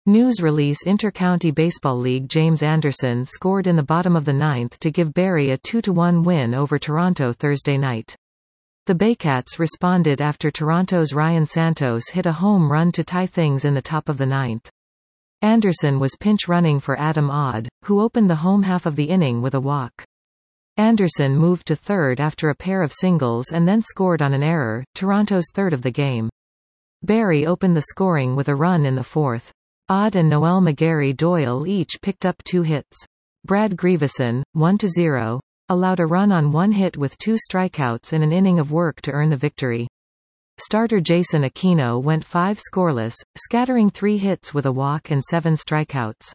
News release Inter-County Baseball League James Anderson scored in the bottom of the ninth to give Barrie a 2-1 win over Toronto Thursday night. The Baycats responded after Toronto's Ryan Santos hit a home run to tie things in the top of the ninth. Anderson was pinch running for Adam Odd, who opened the home half of the inning with a walk. Anderson moved to third after a pair of singles and then scored on an error, Toronto's third of the game. Barrie opened the scoring with a run in the fourth. Odd and Noel McGarry Doyle each picked up 2 hits. Brad Grieveson, 1-0, allowed a run on 1 hit with 2 strikeouts in an inning of work to earn the victory. Starter Jason Aquino went 5 scoreless, scattering 3 hits with a walk and 7 strikeouts.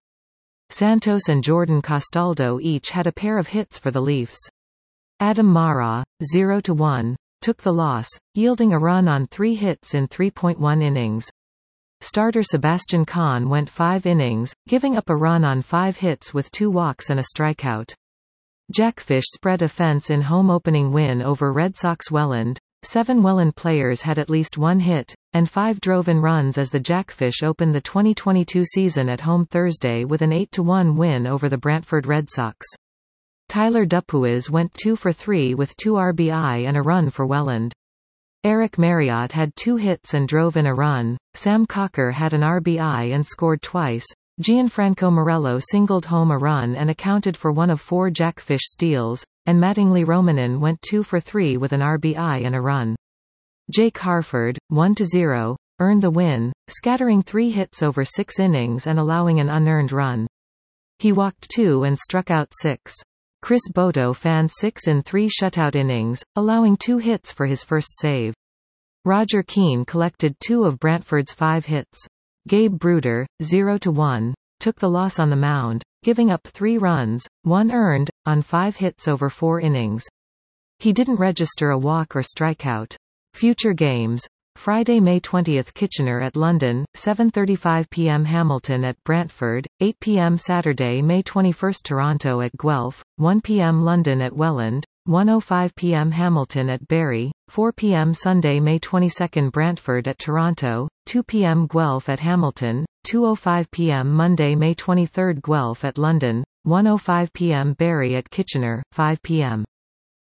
Santos and Jordan Castaldo each had a pair of hits for the Leafs. Adam Mara, 0-1, took the loss, yielding a run on 3 hits in 3.1 innings. Starter Sebastian Kahn went 5 innings, giving up a run on 5 hits with 2 walks and a strikeout. Jackfish spread a fence in home opening win over Red Sox Welland. 7 Welland players had at least 1 hit, and 5 drove in runs as the Jackfish opened the 2022 season at home Thursday with an 8-1 win over the Brantford Red Sox. Tyler Dupuis went 2 for 3 with 2 RBI and a run for Welland. Eric Marriott had 2 hits and drove in a run, Sam Cocker had an RBI and scored twice, Gianfranco Morello singled home a run and accounted for 1 of 4 Jackfish steals, and Mattingly Romanen went 2 for 3 with an RBI and a run. Jake Harford, 1-0, earned the win, scattering 3 hits over 6 innings and allowing an unearned run. He walked 2 and struck out 6. Chris Bodo fanned 6 in 3 shutout innings, allowing 2 hits for his first save. Roger Keane collected 2 of Brantford's 5 hits. Gabe Bruder, 0-1, took the loss on the mound, giving up 3 runs, 1 earned, on 5 hits over 4 innings. He didn't register a walk or strikeout. Future games: Friday, May 20, Kitchener at London, 7:35 p.m. Hamilton at Brantford, 8 p.m. Saturday, May 21, Toronto at Guelph, 1 p.m. London at Welland, 1:05 p.m. Hamilton at Barrie, 4 p.m. Sunday, May 22, Brantford at Toronto, 2 p.m. Guelph at Hamilton, 2:05 p.m. Monday, May 23, Guelph at London, 1:05 p.m. Barrie at Kitchener, 5 p.m.